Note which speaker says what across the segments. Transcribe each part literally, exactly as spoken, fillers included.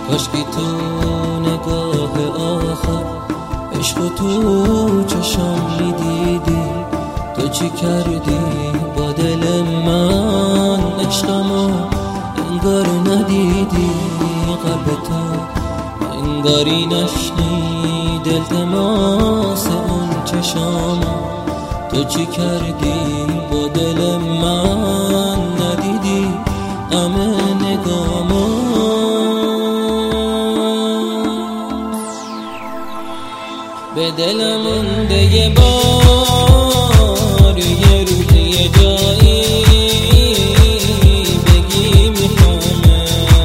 Speaker 1: کاشکی تو نگاه آخر عشق تو چشم میدیدی، تو چی کردی با دل من؟ عشقمو انگار ندیدی، قلب تو انگاری نشنید التماس اون چشامو. تو چی کردی با دل من؟ ندیدی همه نگامو. به دلم مونده یه بار، یه روز یه جایی بگی میخوامه،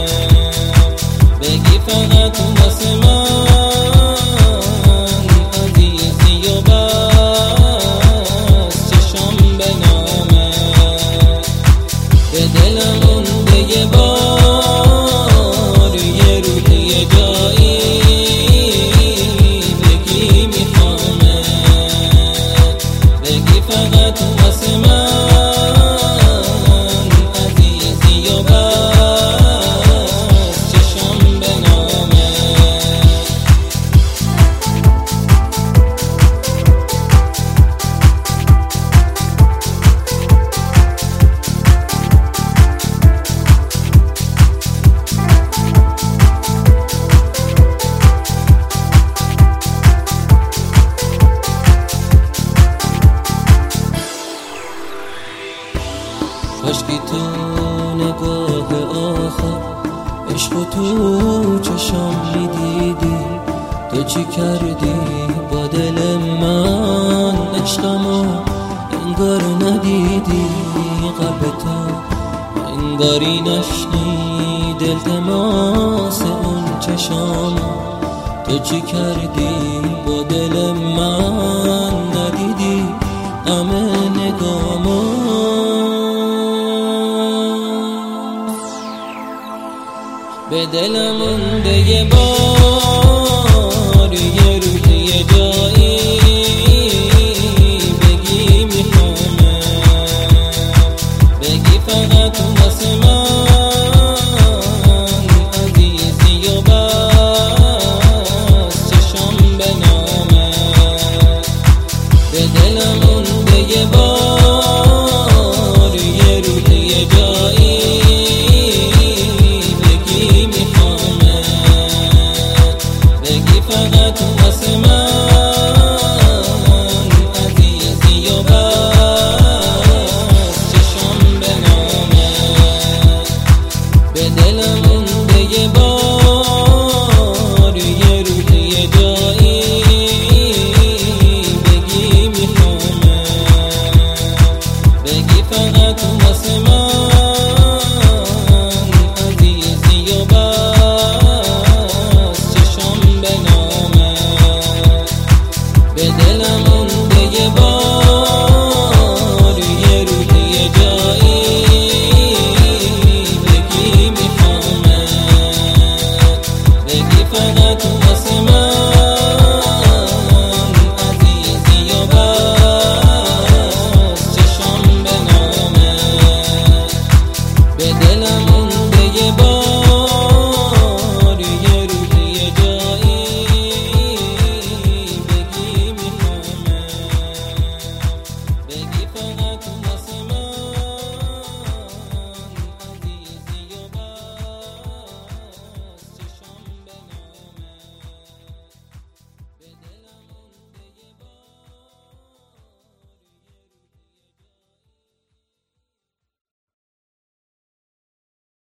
Speaker 1: بگی فقط واسه من عزیزی و بس چشم به نامه. به دلم مونده یه بار، یه روز یه جایی فقط واسه من عزیزی و بس چشم به نامه. کاشکی تو نگاه آخر عشق تو چشم میدیدی، تو چی کردی با دل من؟ عشقمو انگار ندیدی، قلب تو انگاری نشنید التماس اون چشامو. تو چی کردی با دل من؟ ندیدی همه نگامو. به دلم مونده یه بار،